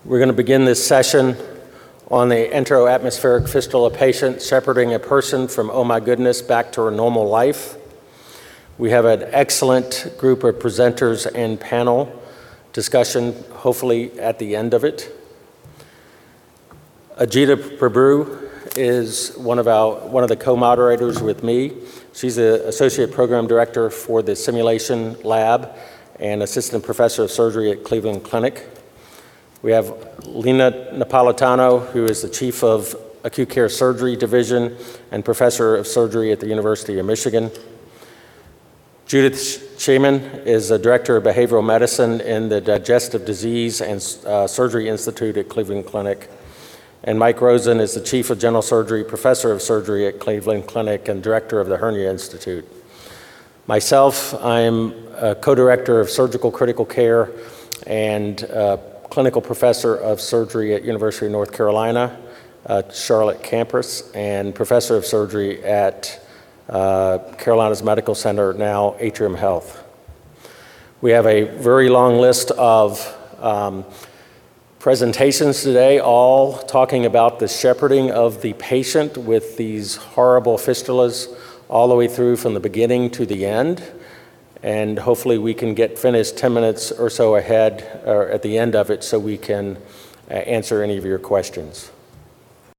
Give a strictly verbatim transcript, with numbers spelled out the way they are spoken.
We're going to begin this session on the enteroatmospheric fistula patient shepherding a person from, oh my goodness, back to her normal life. We have an excellent group of presenters and panel discussion, hopefully at the end of it. Ajita Prabhu is one of, our, one of the co-moderators with me. She's the Associate Program Director for the Simulation Lab and Assistant Professor of Surgery at Cleveland Clinic. We have Lena Napolitano, who is the Chief of Acute Care Surgery Division and Professor of Surgery at the University of Michigan. Judith Shaman is the Director of Behavioral Medicine in the Digestive Disease and uh, Surgery Institute at Cleveland Clinic. And Mike Rosen is the Chief of General Surgery, Professor of Surgery at Cleveland Clinic, and Director of the Hernia Institute. Myself, I'm a co-director of Surgical Critical Care and uh, Clinical Professor of Surgery at University of North Carolina, uh, Charlotte campus, and Professor of Surgery at uh, Carolinas Medical Center, now Atrium Health. We have a very long list of um, presentations today, all talking about the shepherding of the patient with these horrible fistulas all the way through from the beginning to the end. And hopefully we can get finished ten minutes or so ahead or at the end of it so we can uh, answer any of your questions.